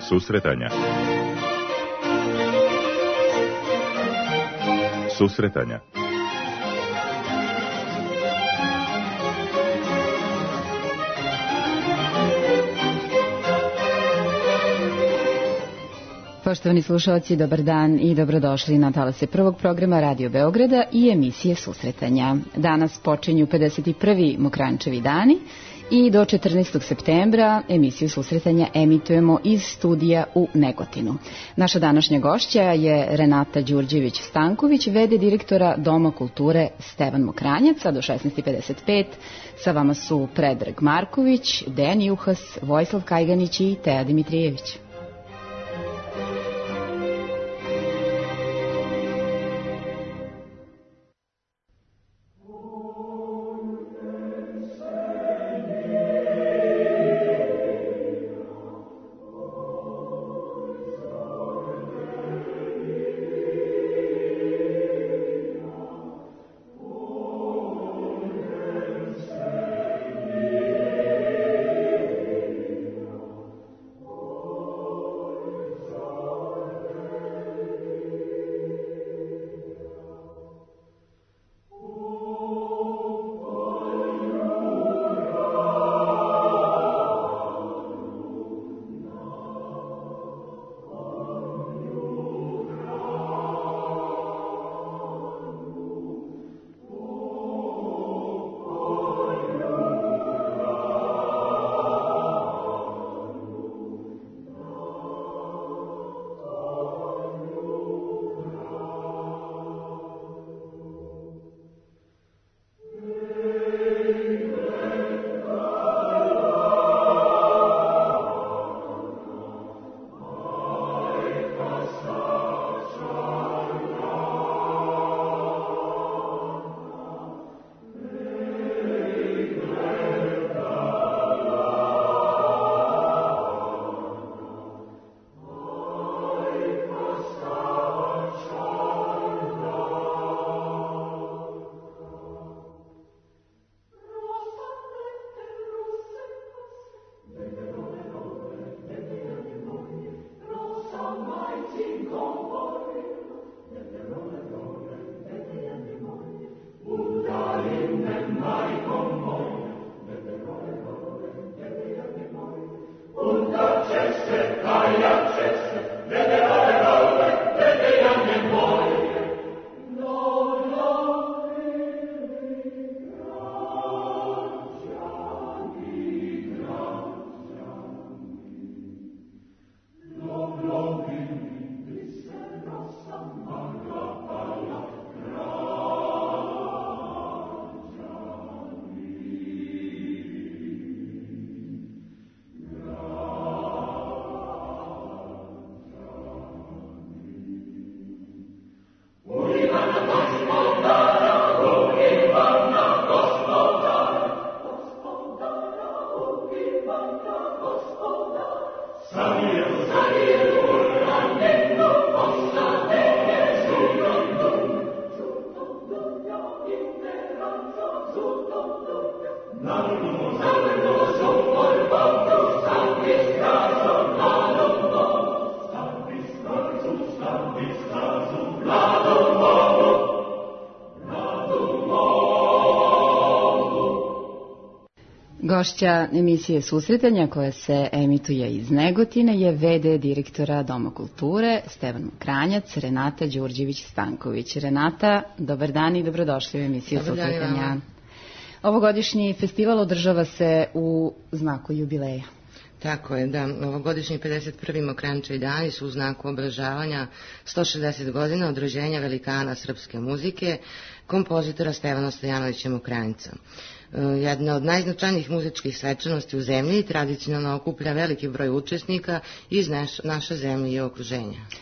Susretanja. Susretanja. Poštovani slušalci, dobar dan i dobrodošli na talase prvog programa Radio Beograda i emisije Susretanja. Danas počinju 51. Mokrančevi dani i do 14. septembra emisiju Susretanja emitujemo iz studija u Negotinu. Naša današnja gošća je Renata Đurđević-Stanković, v.d. direktora Doma kulture Stevan Mokranjac, a do 16:55 sa vama su Predrag Marković, Dejan Juhas, Vojislav Kajganić i Teja Dimitrijević. Gošća emisije Susretanja, koja se emituje iz Negotina, je v.d. direktora Doma kulture Stevan Mokranjac, Renata Đurđević-Stanković. Renata, dobar dan i dobrodošli u emisiju Susretanja. Ovogodišnji festival održava se u znaku jubileja. Tako je, da. Ovogodišnji 51. Mokrančevi dani su u znaku obeležavanja 160 godina od rođenja velikana srpske muzike, kompozitora Stevana Stojanovića Mokranjca. Jedna od najznačajnijih muzičkih svečanosti u zemlji tradicionalno okuplja veliki broj učesnika iz naše zemlje i okruženja.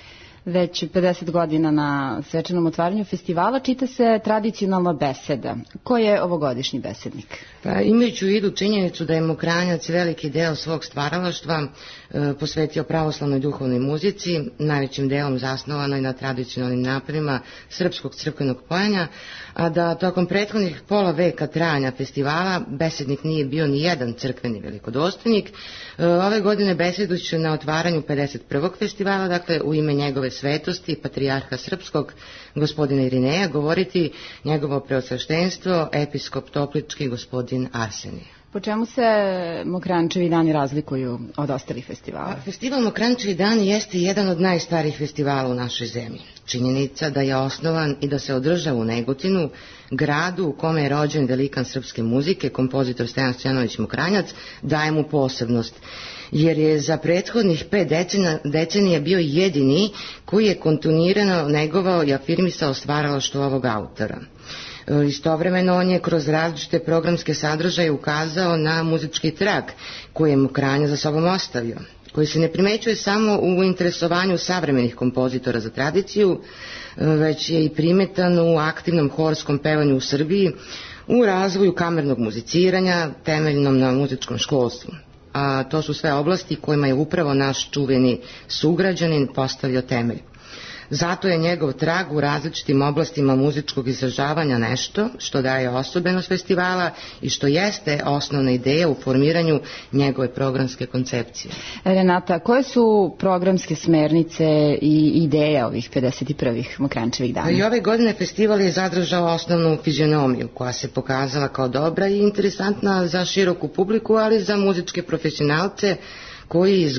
Već 50 godina na svečanom otvaranju festivala čita se tradicionalna beseda. Ko je ovogodišnji besednik? Pa, imajući u vidu činjenicu da je Mokranjac veliki deo svog stvaralaštva posvetio pravoslavnoj duhovnoj muzici, najvećim delom zasnovanoj na tradicionalnim napravima srpskog crkvenog pojanja, a da tokom prethodnih pola veka trajanja festivala besednik nije bio ni jedan crkveni velikodostojnik. Ove godine besedujući na otvaranju 51. festivala, dakle u ime njegove svetosti, patrijarha srpskog, gospodina Irineja, govoriti njegovo preosveštenstvo, episkop Toplički, gospodin Arsenije. Po čemu se Mokranjčevi dani razlikuju od ostalih festivala? Festival Mokranjčevi dani jeste jedan od najstarijih festivala u našoj zemlji. Činjenica da je osnovan i da se održava u Negotinu, gradu u kome je rođen velikan srpske muzike, kompozitor Stojan Stojanović Mokranjac, daje mu posebnost, jer je za prethodnih 5 decenija bio jedini koji je kontinuirano negovao i afirmisao stvaralaštvo ovog autora. Istovremeno on je kroz različite programske sadržaje ukazao na muzički trag koji je Mokranjac za sobom ostavio, koji se ne primećuje samo u interesovanju savremenih kompozitora za tradiciju, već je i primetan u aktivnom horskom pevanju u Srbiji, u razvoju kamernog muziciranja, temeljnom na muzičkom školstvu. A to su sve oblasti kojima je upravo naš čuveni sugrađanin postavio temelj. Zato je njegov trag u različitim oblastima muzičkog izražavanja nešto što daje osobenost festivala i što jeste osnovna ideja u formiranju njegove programske koncepcije. Renata, koje su programske smernice i ideje ovih 51. Mokranjčevih dana? I ove godine festival je zadržao osnovnu fizionomiju koja se pokazala kao dobra i interesantna za široku publiku, ali za muzičke profesionalce koji iz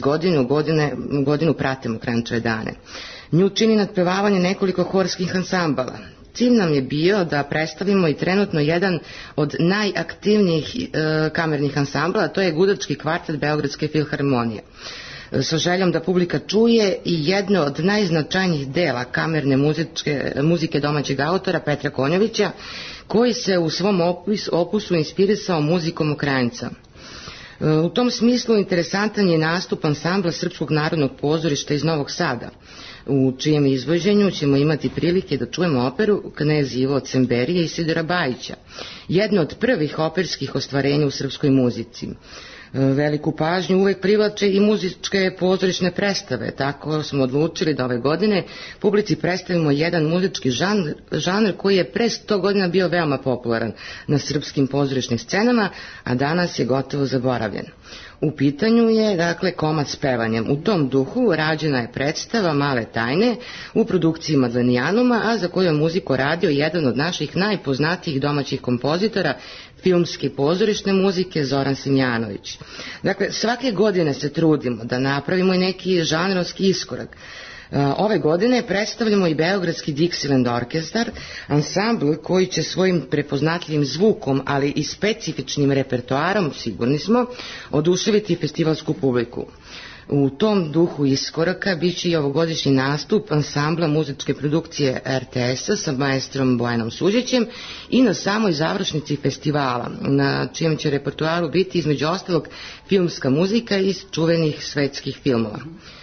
godinu prate Mokranjčeve dane. Nju čini nadpevavanje nekoliko horskih ansambala. Cilj nam je bio da predstavimo i trenutno jedan od najaktivnijih kamernih ansambla, a to je gudački kvartet Beogradske filharmonije. Sa željom da publika čuje i jedno od najznačajnijih dela kamerne muzike domaćeg autora Petra Konjovića, koji se u svom opusu inspirisao muzikom Mokranjca. U tom smislu interesantan je nastup ansambla Srpskog narodnog pozorišta iz Novog Sada, u čijem izvođenju ćemo imati prilike da čujemo operu Knez Ivo od Semberije i Sidora Bajića, jedno od prvih operskih ostvarenja u srpskoj muzici. Veliku pažnju uvek privlače i muzičke pozorišne predstave, tako smo odlučili da ove godine publici predstavimo jedan muzički žanr koji je pre 100 godina bio veoma popularan na srpskim pozorišnim scenama, a danas je gotovo zaboravljen. U pitanju je, dakle, komad s pevanjem. U tom duhu rađena je predstava Male tajne u produkciji Madlenijanuma, a za koju je muziku radio jedan od naših najpoznatijih domaćih kompozitora filmske pozorišne muzike, Zoran Simjanović. Dakle, svake godine se trudimo da napravimo i neki žanrovski iskorak. Ove godine predstavljamo i Beogradski Dixieland orkestar, ansambl koji će svojim prepoznatljivim zvukom, ali i specifičnim repertoarom, sigurni smo, oduševiti festivalsku publiku. U tom duhu iskoraka bit će i ovogodišnji nastup ansambla muzičke produkcije RTS-a sa maestrom Bojanom Suđićem i na samoj završnici festivala, na čijem će repertoaru biti između ostalog filmska muzika iz čuvenih svetskih filmova.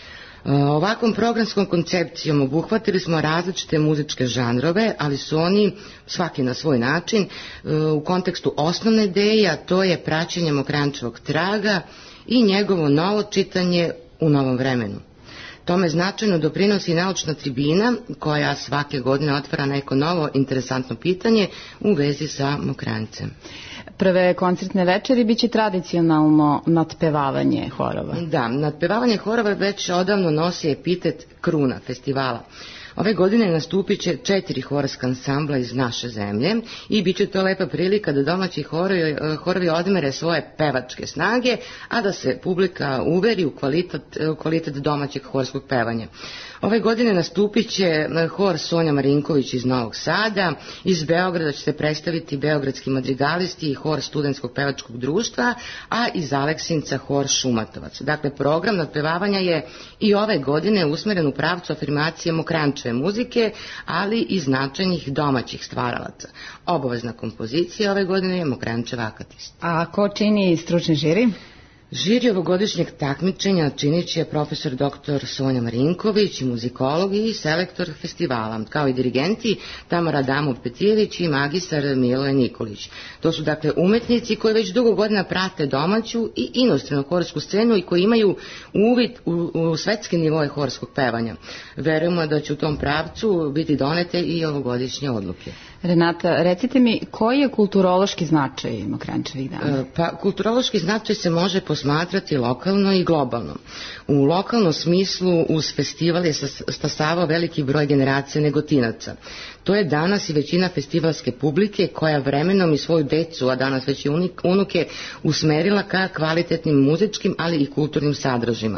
Ovakvom programskom koncepcijom obuhvatili smo različite muzičke žanrove, ali su oni, svaki na svoj način, u kontekstu osnovne ideje, a to je praćenje Mokranjčevog traga i njegovo novo čitanje u novom vremenu. Tome značajno doprinosi naučna tribina koja svake godine otvara neko novo interesantno pitanje u vezi sa Mokranjcem. Prve koncertne večeri biće tradicionalno nadpevavanje horova. Da, nadpevavanje horova već odavno nosi epitet kruna festivala. Ove godine nastupit će 4 horska ansambla iz naše zemlje i bit će to lepa prilika da domaći horovi odmere svoje pevačke snage, a da se publika uveri u kvalitet domaćeg horskog pevanja. Ove godine nastupit će hor Sonja Marinković iz Novog Sada, iz Beograda će se predstaviti Beogradski madrigalisti i hor Studentskog pevačkog društva, a iz Aleksinca hor Šumatovac. Dakle, program nadpevavanja je i ove godine usmeren u pravcu afirmacije Mokranjčeve muzike, ali i značajnih domaćih stvaralaca. Obavezna kompozicija ove godine je Mokranjčev Akatist. A ko čini stručni žiri? Žiri ovogodišnjeg takmičenja činit će profesor dr. Sonja Marinković, muzikolog i selektor festivala, kao i dirigenti Tamara Adamov-Petijević i magistar Miloje Nikolić. To su dakle umetnici koji već dugo godina prate domaću i inostranu horsku scenu i koji imaju uvid u svetske nivoe horskog pevanja. Verujemo da će u tom pravcu biti donete i ovogodišnje odluke. Renata, recite mi, koji je kulturološki značaj Mokranjčevih dana? Pa, kulturološki značaj se može posmatrati lokalno i globalno. U lokalnom smislu uz festival je stasavao veliki broj generacija Negotinaca. To je danas i većina festivalske publike koja vremenom i svoju decu, a danas već i unuke, usmerila ka kvalitetnim muzičkim, ali i kulturnim sadržajima.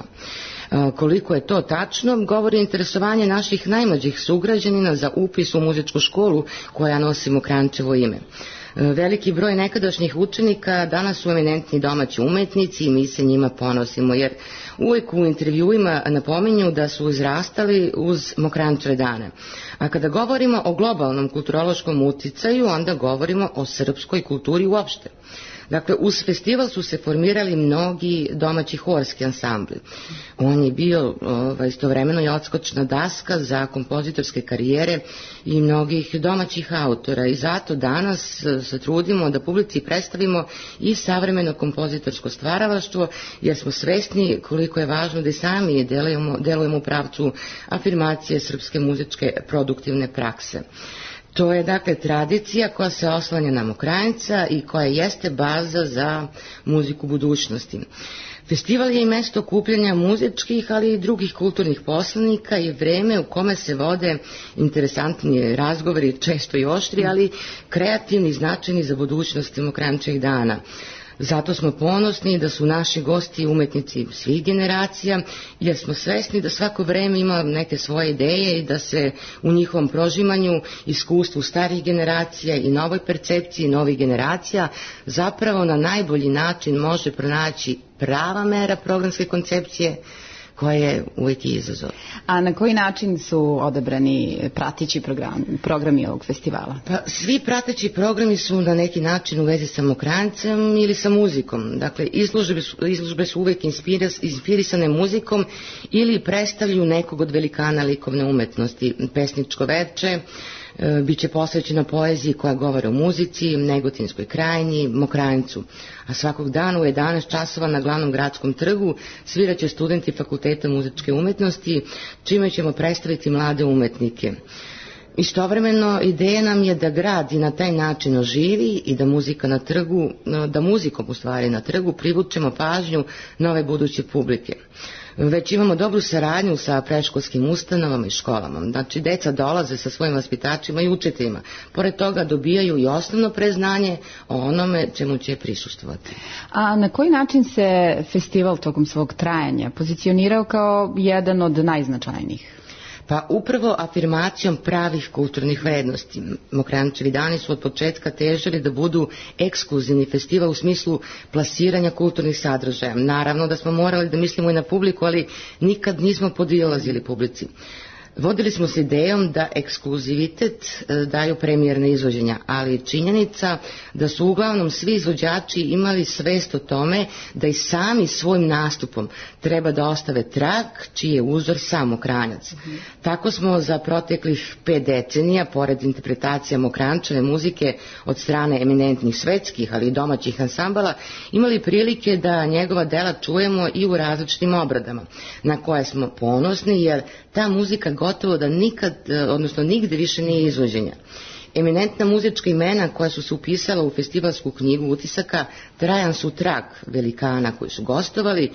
Koliko je to tačno, govori interesovanje naših najmlađih sugrađanina za upis u muzičku školu koja nosi Mokranjčevo ime. Veliki broj nekadašnjih učenika danas su eminentni domaći umetnici i mi se njima ponosimo, jer uvijek u intervjuima napominju da su izrastali uz Mokranjčeve dane. A kada govorimo o globalnom kulturološkom uticaju, onda govorimo o srpskoj kulturi uopšte. Dakle, uz festival su se formirali mnogi domaći horski ansambli. On je bio istovremeno i odskočna daska za kompozitorske karijere i mnogih domaćih autora i zato danas se trudimo da publici predstavimo i savremeno kompozitorsko stvaralaštvo, jer smo svesni koliko je važno da i sami delujemo u pravcu afirmacije srpske muzičke produktivne prakse. To je dakle tradicija koja se oslanja na Mokranjca i koja jeste baza za muziku budućnosti. Festival je i mesto okupljanja muzičkih, ali i drugih kulturnih poslanika i vreme u kome se vode interesantni razgovori, često i oštri, ali kreativni i značajni za budućnost Mokranjčevih dana. Zato smo ponosni da su naši gosti umetnici svih generacija, jer smo svesni da svako vreme ima neke svoje ideje i da se u njihovom prožimanju, iskustvu starih generacija i novoj percepciji novih generacija zapravo na najbolji način može pronaći prava mera programske koncepcije koja je uvijek izazov. A na koji način su odabrani prateći programi ovog festivala? Pa, svi prateći programi su na neki način u vezi sa Mokranjcem ili sa muzikom. Dakle, izložbe su uvijek inspirisane muzikom ili predstavljaju nekog od velikana likovne umetnosti. Pesničko veče biće posvećeno poeziji koja govori o muzici, Negotinskoj krajini, Mokranjcu. A svakog dana u 11 časova na glavnom gradskom trgu sviraće studenti Fakulteta muzičke umetnosti, čime ćemo predstaviti mlade umetnike. Istovremeno ideja nam je da grad i na taj način oživi i da muzikom u stvari na trgu privučemo pažnju nove buduće publike. Već imamo dobru saradnju sa predškolskim ustanovama i školama. Znači, deca dolaze sa svojim vaspitačima i učiteljima. Pored toga dobijaju i osnovno preznanje o onome čemu će prisustvovati. A na koji način se festival tokom svog trajanja pozicionirao kao jedan od najznačajnijih? Pa upravo afirmacijom pravih kulturnih vrednosti. Mokranjčevi dani su od početka težili da budu ekskluzivni festival u smislu plasiranja kulturnih sadržaja. Naravno da smo morali da mislimo i na publiku, ali nikad nismo podilazili publici. Vodili smo se idejom da ekskluzivitet daju premijerna izvođenja, ali činjenica da su uglavnom svi izvođači imali svest o tome da i sami svojim nastupom treba da ostave trag čiji je uzor sam Mokranjac. Tako smo za proteklih 5 decenija, pored interpretacija Mokranjčeve muzike od strane eminentnih svetskih, ali i domaćih ansambala, imali prilike da njegova dela čujemo i u različitim obradama, na koje smo ponosni jer ta muzika gotovo da nigde više nije izvođenja. Eminentna muzička imena koja su se upisala u festivalsku knjigu utisaka trajan su trag velikana koji su gostovali,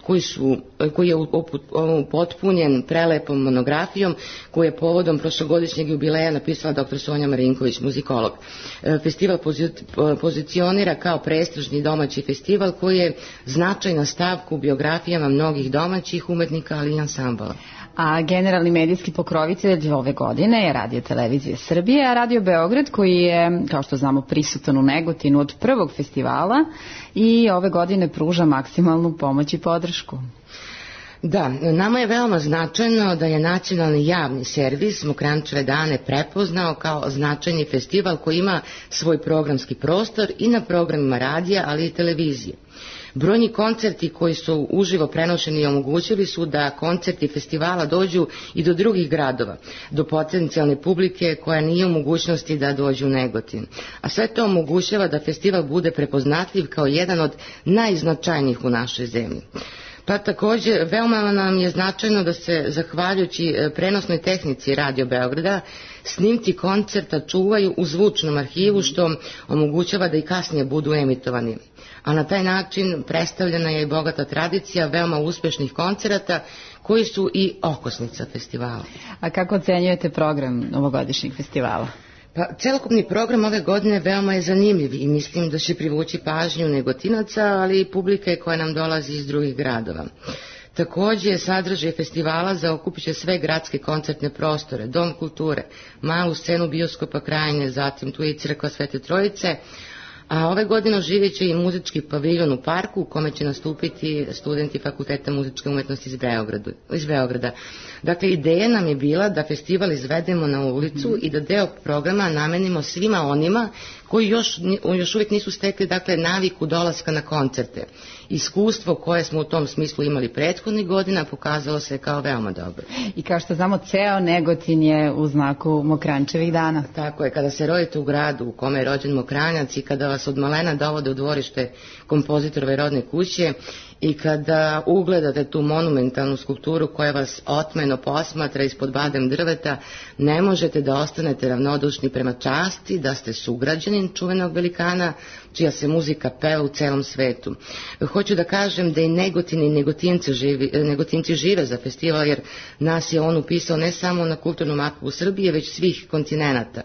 koji je upotpunjen prelepom monografijom koju je povodom prošlogodišnjeg jubileja napisala dr. Sonja Marinković, muzikolog. Festival pozicionira kao prestižni domaći festival koji je značajna stavka u biografijama mnogih domaćih umetnika, ali i ansambala. A generalni medijski pokrovitelj ove godine je Radio Televizija Srbije, a Radio Beograd koji je, kao što znamo, prisutan u Negotinu od prvog festivala i ove godine pruža maksimalnu pomoć i podršku. Da, nama je veoma značajno da je nacionalni javni servis Mokranjčeve dane prepoznao kao značajni festival koji ima svoj programski prostor i na programima radija, ali i televizije. Brojni koncerti koji su uživo prenošeni omogućili su da koncerti festivala dođu i do drugih gradova, do potencijalne publike koja nije u mogućnosti da dođu u Negotin. A sve to omogućava da festival bude prepoznatljiv kao jedan od najznačajnijih u našoj zemlji. Pa također, veoma nam je značajno da se, zahvaljujući prenosnoj tehnici Radio Beograda, snimci koncerta čuvaju u zvučnom arhivu, što omogućava da i kasnije budu emitovani. A na taj način predstavljena je i bogata tradicija veoma uspešnih koncerata koji su i okosnica festivala. A kako ocenjujete program ovogodišnjeg festivala? Pa, celokupni program ove godine veoma je zanimljiv i mislim da će privući pažnju Negotinaca, ali i publike koja nam dolazi iz drugih gradova. Također, sadržaj festivala zaokupit će sve gradske koncertne prostore, Dom kulture, malu scenu bioskopa Krajine, zatim tu je i crkva Svete Trojice, a ove godine oživjet će i muzički paviljon u parku u kome će nastupiti studenti Fakulteta muzičke umetnosti iz Beograda. Dakle, ideja nam je bila da festival izvedemo na ulicu i da deo programa namenimo svima onima koji još uvijek nisu stekli, dakle, naviku dolaska na koncerte. Iskustvo koje smo u tom smislu imali prethodnih godina pokazalo se kao veoma dobro. I kao što znamo, ceo Negotin je u znaku Mokranjčevih dana. Tako je, kada se rodite u gradu u kome je rođen Mokranjac i kada vas od malena dovode u dvorište kompozitorove rodne kuće i kada ugledate tu monumentalnu skulpturu koja vas otmeno posmatra ispod badem drveta, ne možete da ostanete ravnodušni prema časti da ste sugrađanin čuvenog velikana čija se muzika peva u celom svetu. Hoću da kažem da i Negotin i Negotinci žive za festival, jer nas je on upisao ne samo na kulturnu mapu Srbije, već svih kontinenata.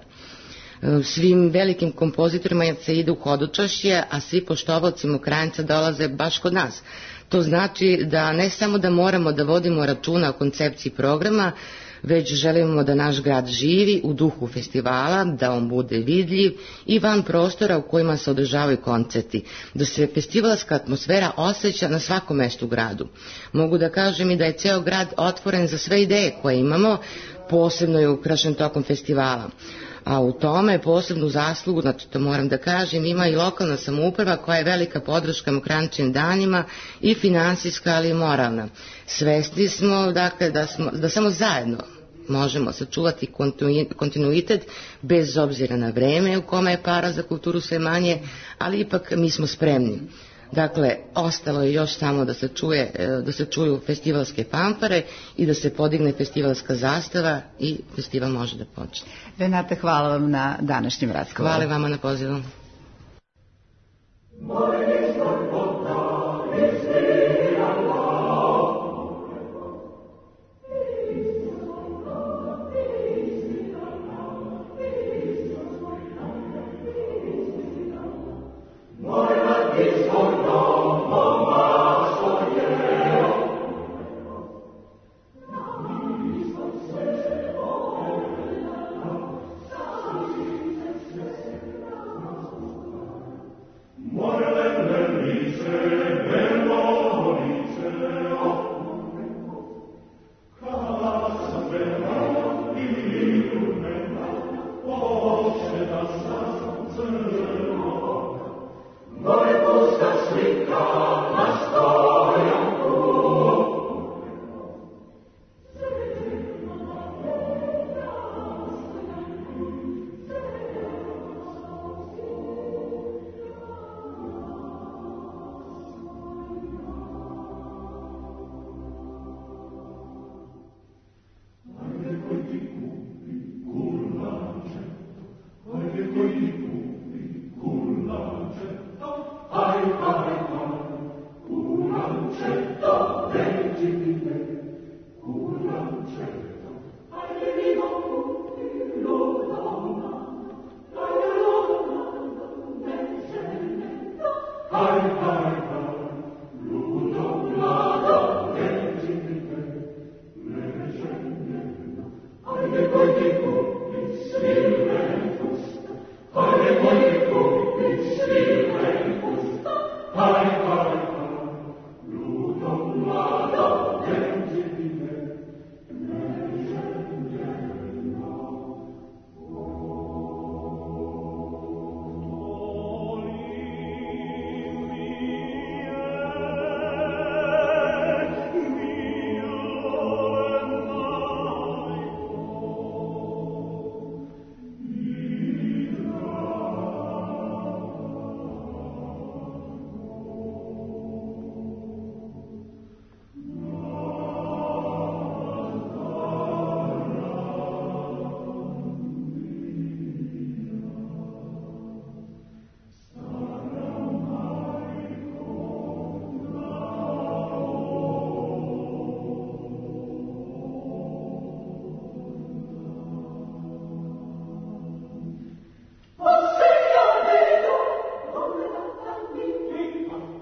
Svim velikim kompozitorima se ide u hodočašće, a svi poštovalci Mokranjca dolaze baš kod nas. To znači da ne samo da moramo da vodimo računa o koncepciji programa, već želimo da naš grad živi u duhu festivala, da on bude vidljiv i van prostora u kojima se održavaju koncerti, da se festivalska atmosfera osjeća na svakom mestu u gradu. Mogu da kažem i da je ceo grad otvoren za sve ideje koje imamo, posebno je ukrašen tokom festivala. A u tome posebnu zaslugu, znači to moram da kažem, ima i lokalna samouprava koja je velika podrška Mokranjčevim danima i finansijska, ali i moralna. Svesni smo, dakle, da samo zajedno možemo sačuvati kontinuitet bez obzira na vreme u kome je para za kulturu sve manje, ali ipak mi smo spremni. Dakle, ostalo je još samo da se čuju festivalske fanfare i da se podigne festivalska zastava i festival može da počne. Renata, hvala vam na današnjem razgovoru. Hvala vama na pozivu.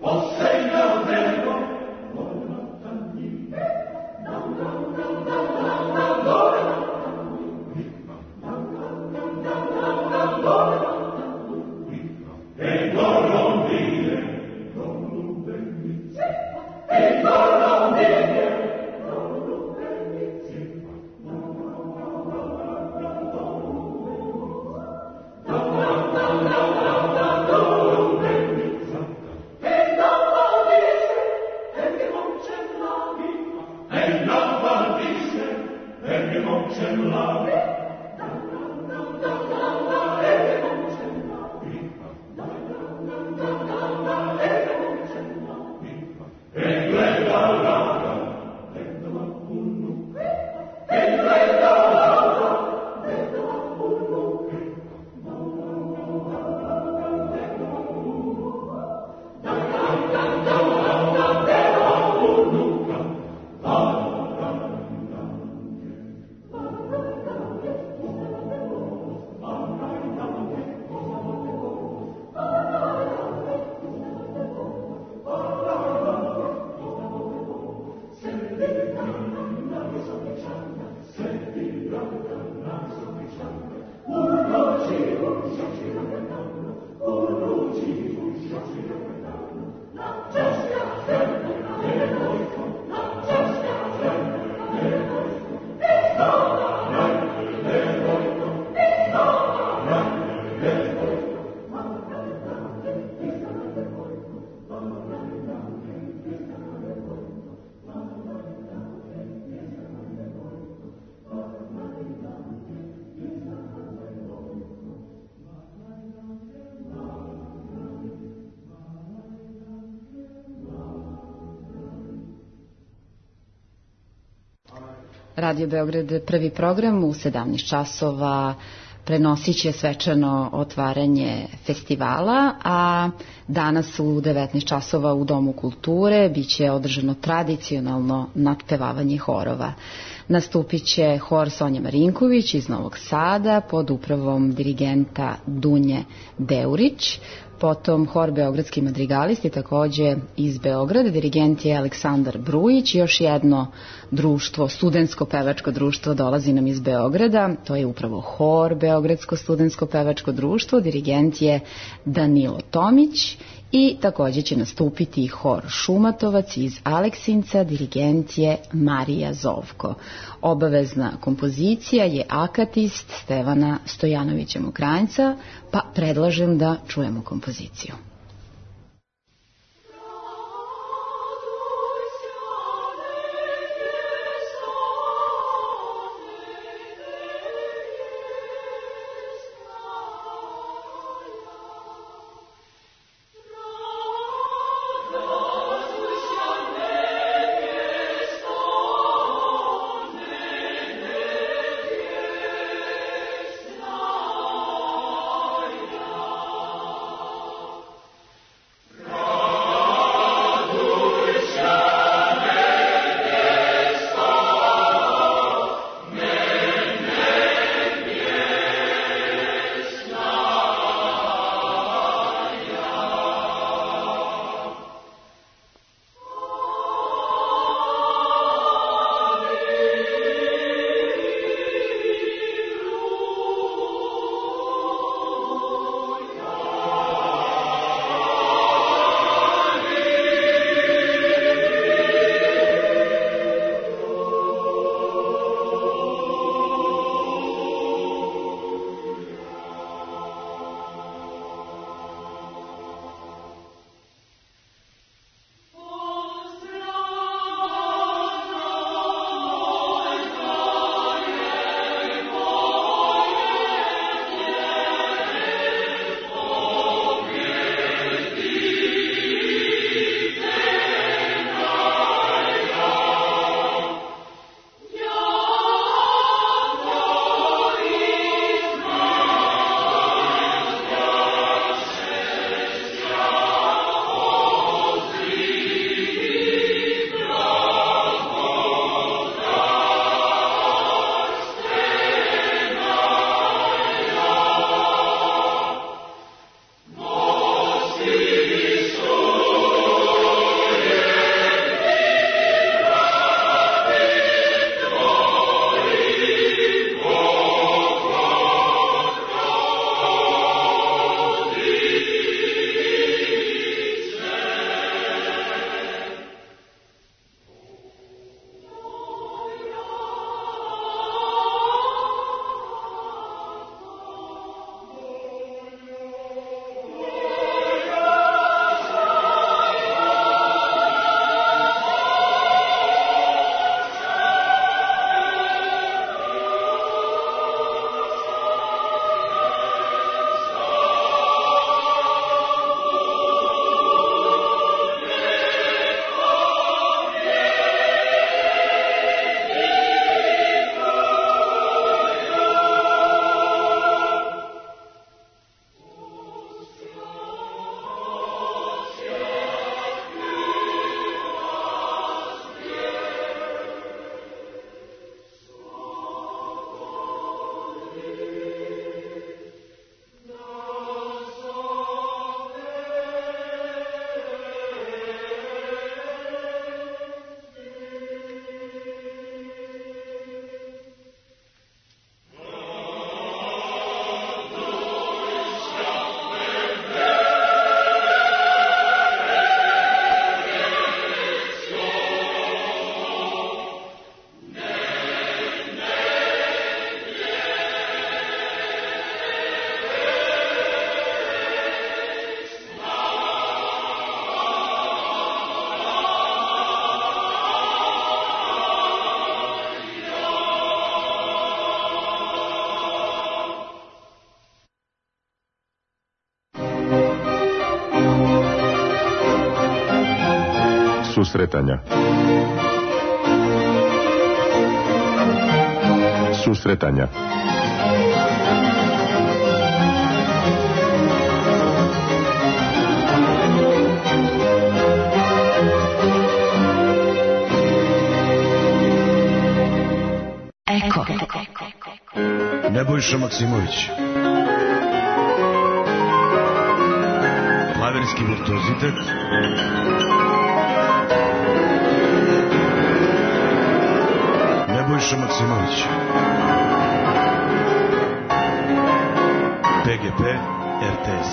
Radio Beograd, prvi program u 17 časova prenosit će svečano otvaranje festivala, a danas u 19 časova u Domu kulture biće održano tradicionalno natpevavanje horova. Nastupit će hor Sonje Marinković iz Novog Sada pod upravom dirigenta Dunje Deurić, potom hor Beogradski madrigalisti takođe iz Beograda, dirigent je Aleksandar Brujić, još jedno društvo, studentsko pevačko društvo dolazi nam iz Beograda, to je upravo hor Beogradsko studentsko pevačko društvo, dirigent je Danilo Tomić i takođe će nastupiti hor Šumatovac iz Aleksinca, dirigent je Marija Zovko. Obavezna kompozicija je Akatist Stevana Stojanovića Mokranjca, pa predlažem da čujemo kompoziciju. Susretanja. Susretanja. Eko. Nebojša Maksimović. Klavirski virtuozitet. Nebojša Maksimović. PGP RTS.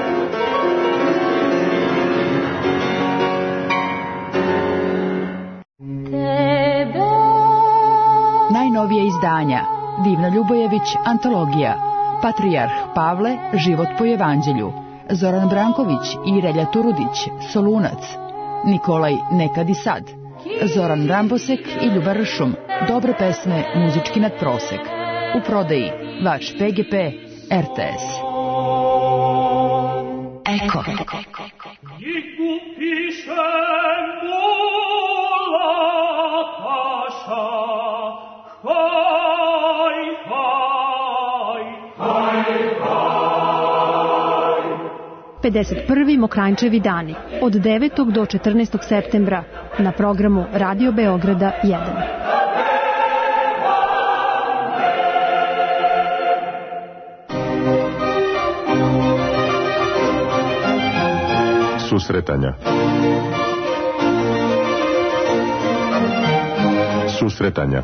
Najnovije izdanja: Divna Ljubojević, antologija, Patrijarh Pavle, život po evanđelju, Zoran Branković i Relja Turudić, Solunac, Nikolaj Nekad i sad, Zoran Rambosek i Ljubar Ršum, dobre pesme, muzički nadprosek. U prodaji vaš PGP RTS. Eko. Pedeset prvi Mokranjčevi dani od 9. do 14. septembra na programu Radio Beograda 1. Susretanja. Susretanja.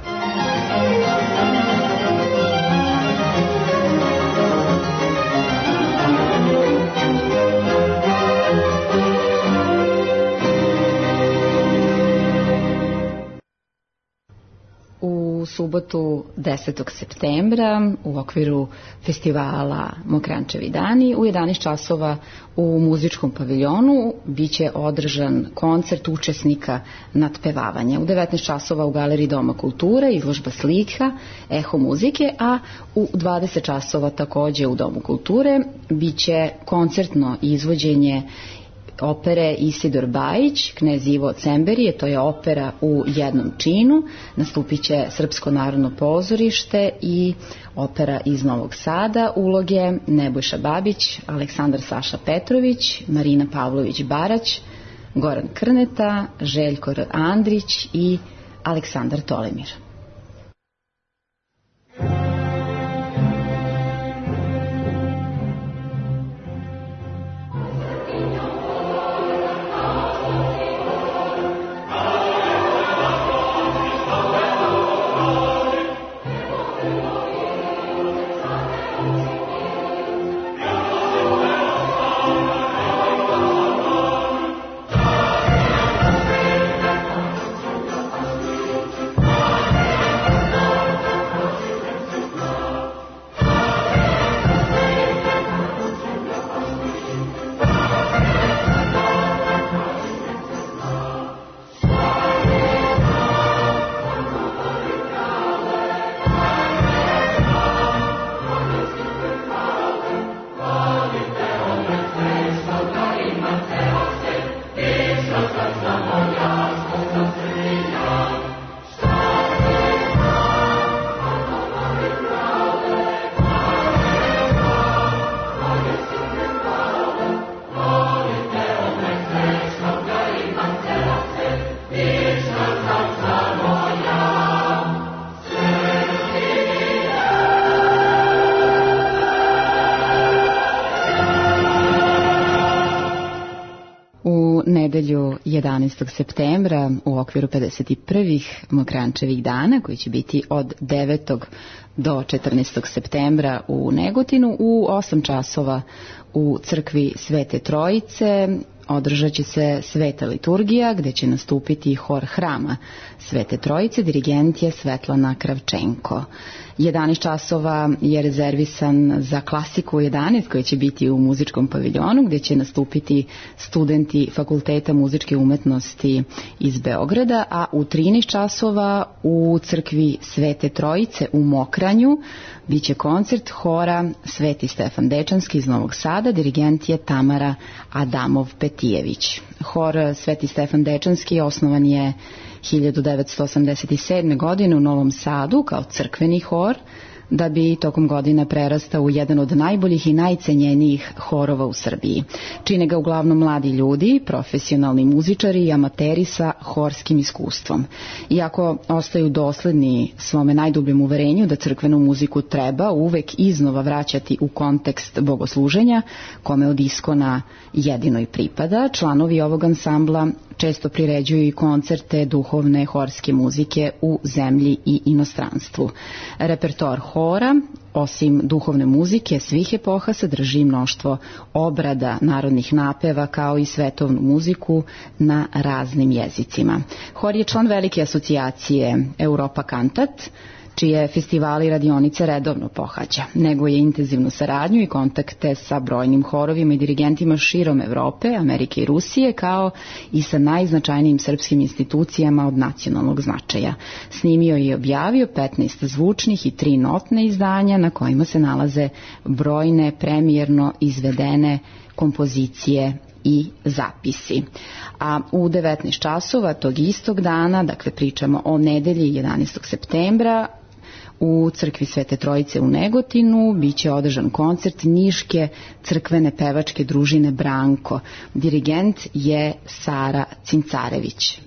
U subotu 10. septembra u okviru festivala Mokranjčevi dani u 11 časova u muzičkom paviljonu biće održan koncert učesnika nadpevavanja. U 19 časova u Galeriji Doma kulture izložba slika Eho muzike, a u 20 časova takođe u Domu kulture biće koncertno izvođenje opere Isidor Bajić, Knez Ivo Cemberije, to je opera u jednom činu. Nastupit će Srpsko narodno pozorište i opera iz Novog Sada. Uloge Nebojša Babić, Aleksandar Saša Petrović, Marina Pavlović Barać, Goran Krneta, Željko Andrić i Aleksandar Tolemir. Nedelju 11. septembra u okviru 51. Mokranjčevih dana, koji će biti od 9. do 14. septembra u Negotinu u 8 časova u crkvi Svete Trojice održat će se sveta liturgija gde će nastupiti hor hrama Svete Trojice, dirigent je Svetlana Kravčenko. 11 časova je rezervisan za klasiku 11 koja će biti u muzičkom paviljonu gde će nastupiti studenti Fakulteta muzičke umetnosti iz Beograda, a u 13 časova u crkvi Svete Trojice u Mokranju biće koncert hora Sveti Stefan Dečanski iz Novog Sada, dirigent je Tamara Adamov-Petrović. Matijević. Hor Sveti Stefan Dečanski osnovan je 1987. godine u Novom Sadu kao crkveni hor, da bi tokom godina prerastao u jedan od najboljih i najcenjenijih horova u Srbiji. Čine ga uglavnom mladi ljudi, profesionalni muzičari i amateri sa horskim iskustvom. Iako ostaju dosledni svome najdubljem uverenju da crkvenu muziku treba uvek iznova vraćati u kontekst bogosluženja, kome od iskona jedino i pripada, članovi ovog ansambla često priređuju i koncerte duhovne horske muzike u zemlji i inostranstvu. Repertoar hora, osim duhovne muzike svih epoha, sadrži mnoštvo obrada narodnih napeva kao i svetovnu muziku na raznim jezicima. Hor je član velike asocijacije Europa Cantat, čije festivali i radionice redovno pohađa. Neguje intenzivnu saradnju i kontakte sa brojnim horovima i dirigentima širom Evrope, Amerike i Rusije, kao i sa najznačajnijim srpskim institucijama od nacionalnog značaja. Snimio i objavio 15 zvučnih i 3 notne izdanja na kojima se nalaze brojne premijerno izvedene kompozicije i zapisi. A u 19 časova tog istog dana, dakle pričamo o nedelji 11. septembra, u crkvi Svete Trojice u Negotinu biće održan koncert Niške crkvene pevačke družine Branko. Dirigent je Sara Cincarević.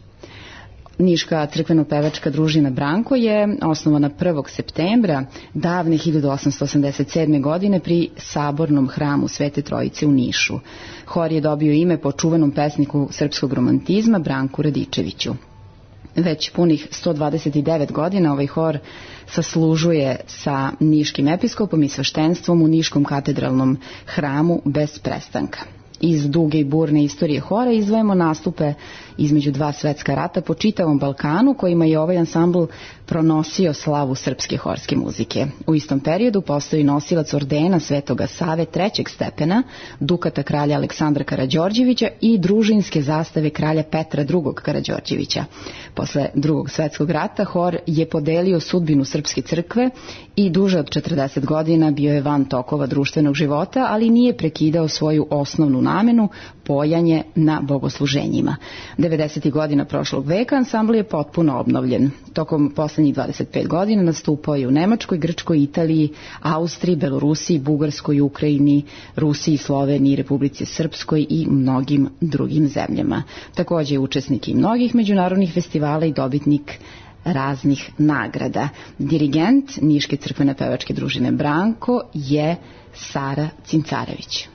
Niška crkveno-pevačka družina Branko je osnovana 1. septembra davne 1887. godine pri Sabornom hramu Svete Trojice u Nišu. Hor je dobio ime po čuvenom pesniku srpskog romantizma Branku Radičeviću. Već punih 129 godina ovaj hor saslužuje sa niškim episkopom i sveštenstvom u Niškom katedralnom hramu bez prestanka. Iz duge i burne istorije hora izdvajamo nastupe između 2 svetska rata po čitavom Balkanu, kojima je ovaj ansambl pronosio slavu srpske horske muzike. U istom periodu postoji nosilac ordena Svetoga Save 3. stepena, dukata kralja Aleksandra Karađorđevića i družinske zastave kralja Petra II. Karađorđevića. Posle Drugog svetskog rata hor je podelio sudbinu srpske crkve i duže od 40 godina bio je van tokova društvenog života, ali nije prekidao svoju osnovnu namenu, pojanje na bogosluženjima. 90. godina prošlog veka ansambl je potpuno obnovljen. Tokom poslednjih 25 godina nastupao je u Nemačkoj, Grčkoj, Italiji, Austriji, Belorusiji, Bugarskoj, Ukrajini, Rusiji, Sloveniji, Republici Srpskoj i mnogim drugim zemljama. Takođe je učesnik i mnogih međunarodnih festivala i dobitnik raznih nagrada. Dirigent Niške crkvene pevačke družine Branko je Sara Cincarević.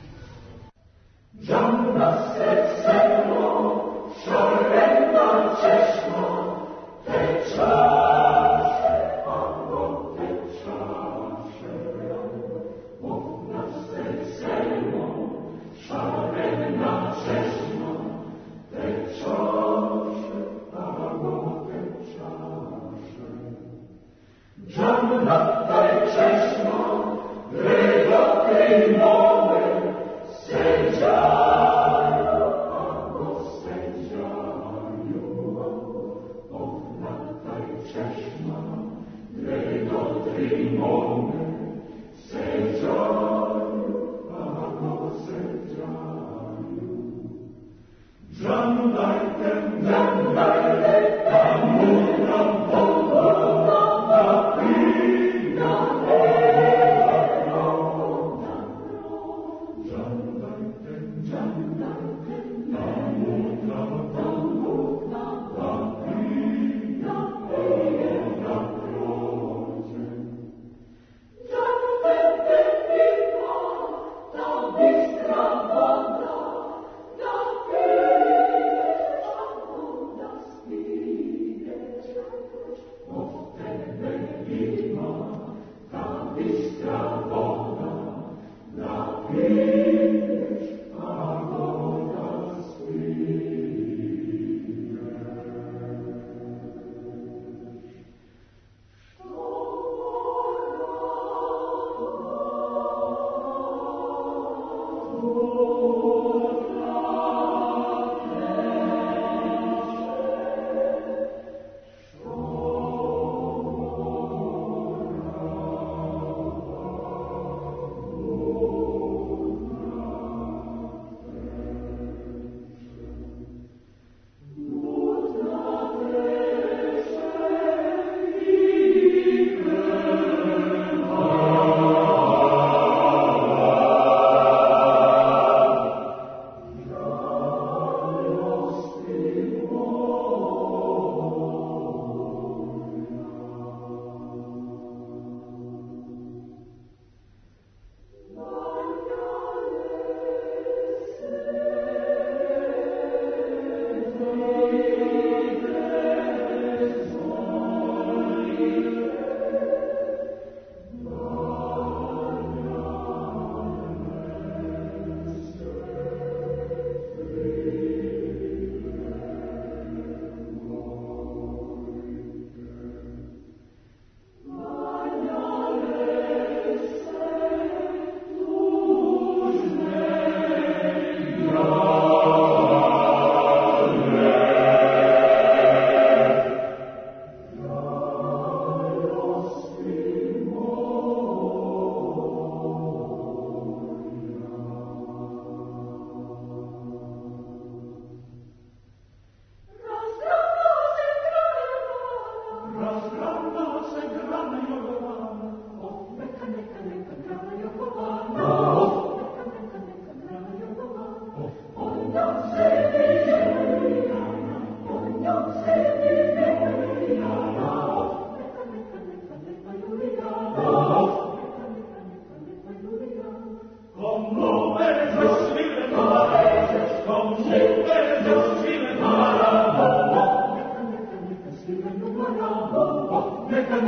Seja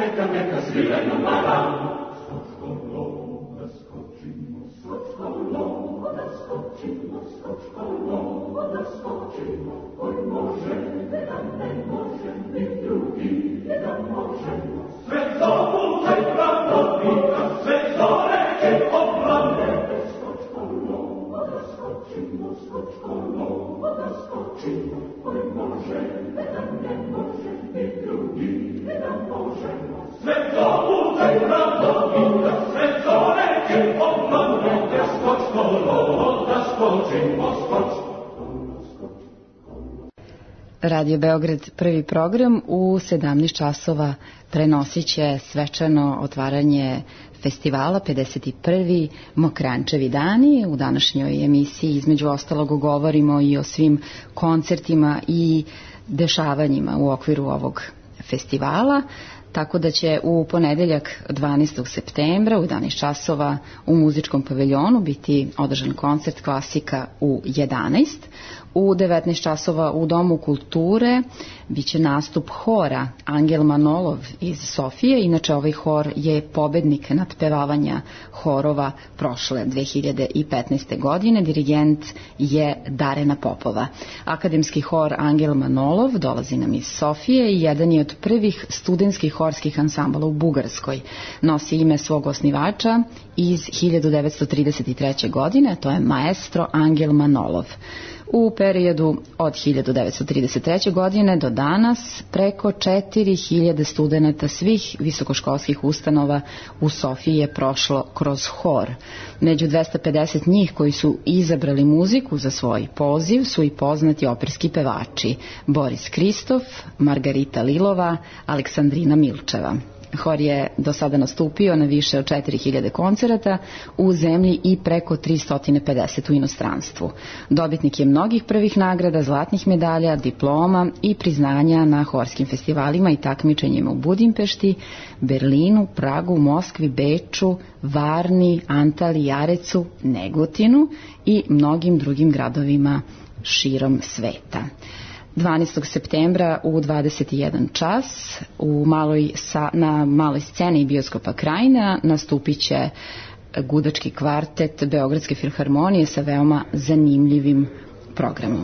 Radio Beograd, prvi program, u 17 časova prenosit će svečano otvaranje festivala 51. Mokrančevi dani. U današnjoj emisiji između ostalog govorimo i o svim koncertima i dešavanjima u okviru ovog festivala. Tako da će u ponedeljak 12. septembra u 11 časova u muzičkom paviljonu biti održan koncert klasika u 11. U 19 časova u Domu kulture biće nastup hora Angel Manolov iz Sofije. Inače, ovaj hor je pobednik nadpevavanja horova prošle 2015. godine. Dirigent je Darena Popova. Akademski hor Angel Manolov dolazi nam iz Sofije i jedan je od prvih studentskih horskih ansambala u Bugarskoj. Nosi ime svog osnivača iz 1933. godine, to je maestro Angel Manolov. U periodu od 1933. godine do danas preko 4000 studenta svih visokoškolskih ustanova u Sofiji je prošlo kroz hor. Među 250 njih koji su izabrali muziku za svoj poziv su i poznati operski pevači Boris Kristof, Margarita Lilova, Aleksandrina Milčeva. Hor je do sada nastupio na više od 4000 koncerata u zemlji i preko 350 u inostranstvu. Dobitnik je mnogih prvih nagrada, zlatnih medalja, diploma i priznanja na horskim festivalima i takmičenjima u Budimpešti, Berlinu, Pragu, Moskvi, Beču, Varni, Antali, Jarecu, Negotinu i mnogim drugim gradovima širom sveta. 12. septembra u 21 čas na maloj sceni bioskopa Krajina nastupit će gudački kvartet Beogradske filharmonije sa veoma zanimljivim programom.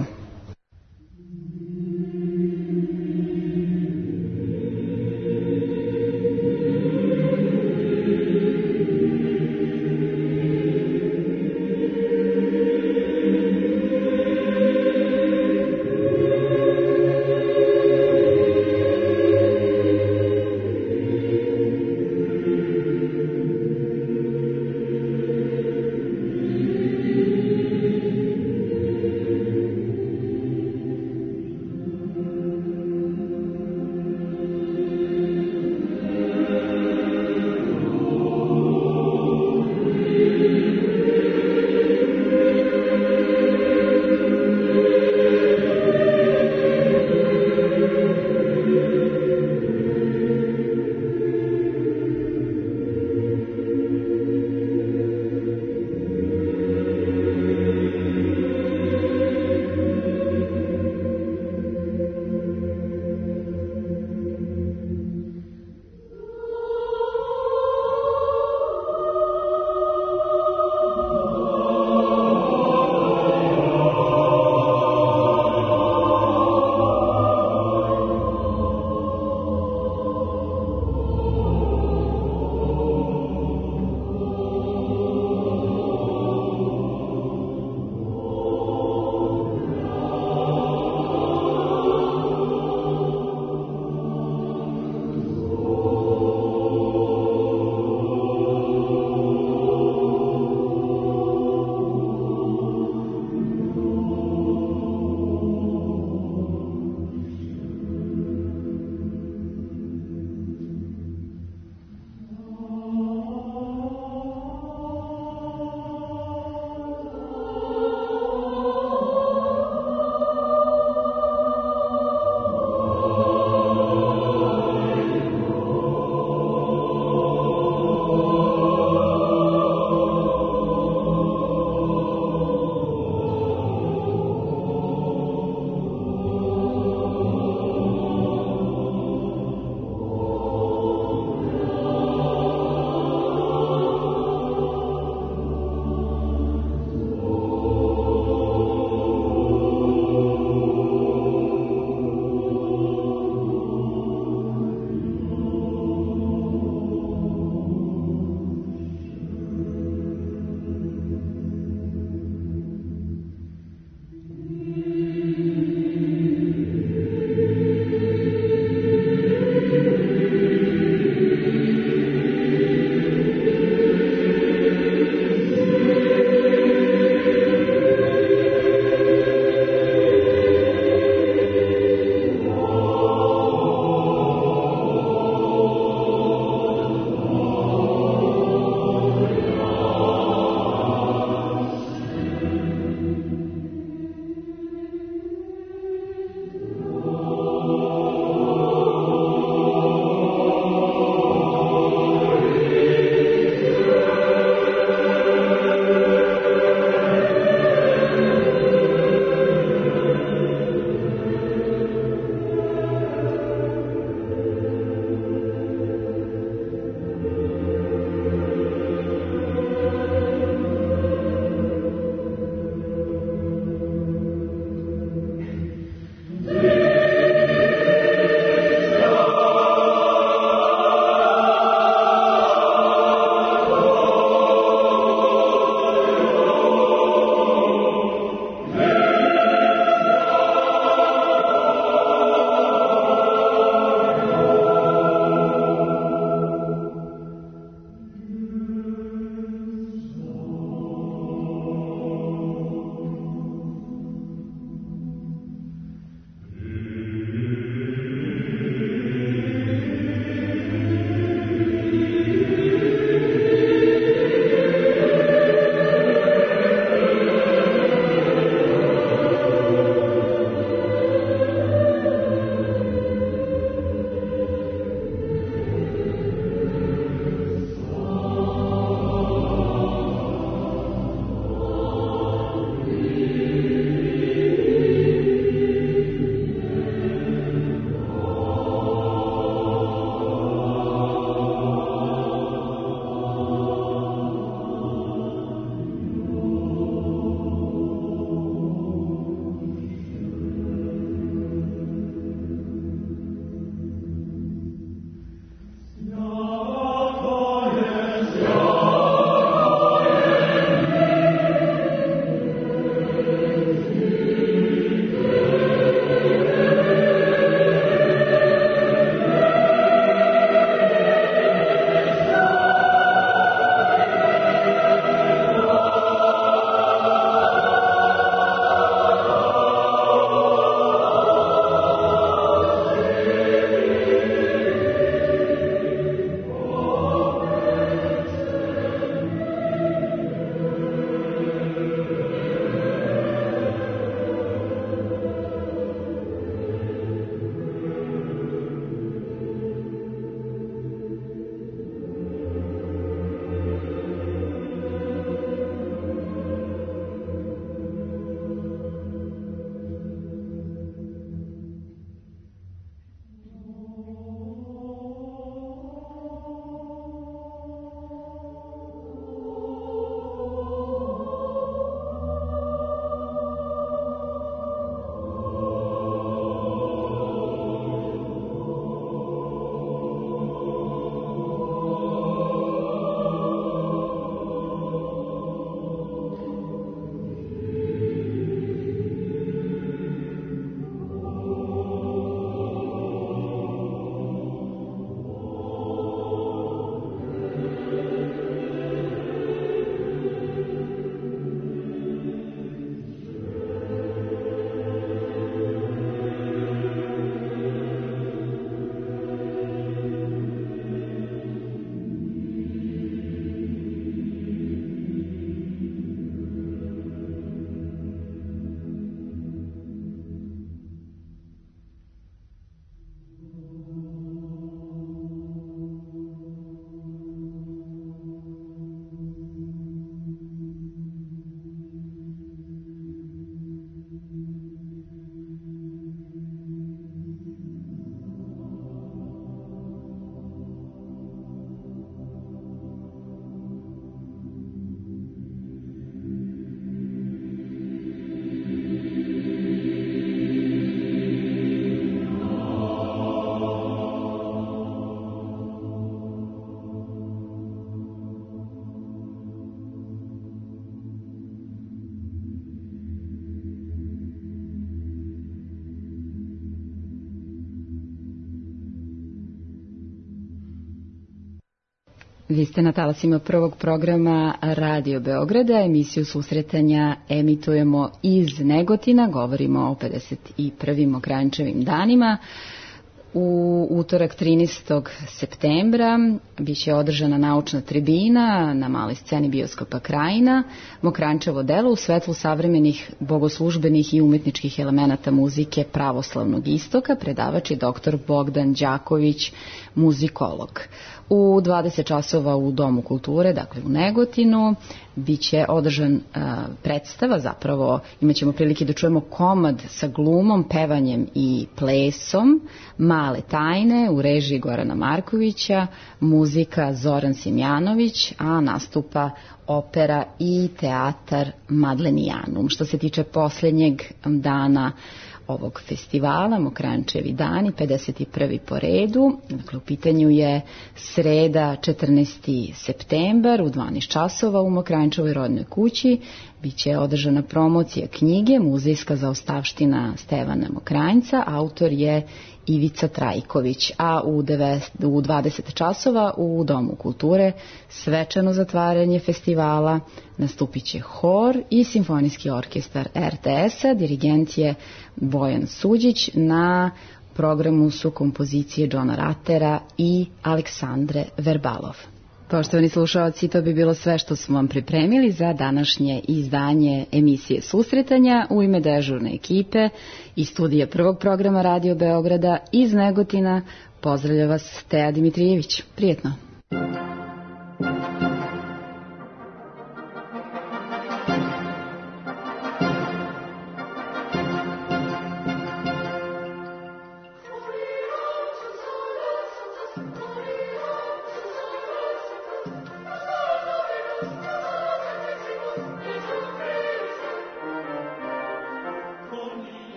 Vi ste na talasima prvog programa Radio Beograda. Emisiju susretanja emitujemo iz Negotina. Govorimo o 51. Mokranjčevim danima. U utorak 13. septembra biće održana naučna tribina na maloj sceni bioskopa Krajina. Mokranjčevo delo u svetlu savremenih bogoslužbenih i umetničkih elemenata muzike pravoslavnog istoka, predavač je dr. Bogdan Đaković, muzikolog. U 20 časova u Domu kulture, dakle u Negotinu, biće održan predstava, zapravo imaćemo prilike da čujemo komad sa glumom, pevanjem i plesom, Male tajne u režiji Gorana Markovića, muzika Zoran Simjanović, a nastupa opera i teatar Madlenijanum. Što se tiče posljednjeg dana ovog festivala, Mokranjčevi dani, 51. po redu. Dakle, u pitanju je sreda 14. septembar u 12 časova u Mokranjčevoj rodnoj kući. Biće održana promocija knjige Muzejska zaostavština Stevana Mokranjca. Autor je Ivica Trajković, a u 20 časova u Domu kulture svečano zatvaranje festivala, nastupit će hor i simfonijski orkestar RTS-a, dirigent je Bojan Suđić, na programu su kompozicije Johna Ratera i Aleksandre Verbalov. Poštovani slušaoci, to bi bilo sve što smo vam pripremili za današnje izdanje emisije Susretanja. U ime dežurne ekipe i studija prvog programa Radio Beograda iz Negotina pozdravlja vas Teja Dimitrijević. Prijetno.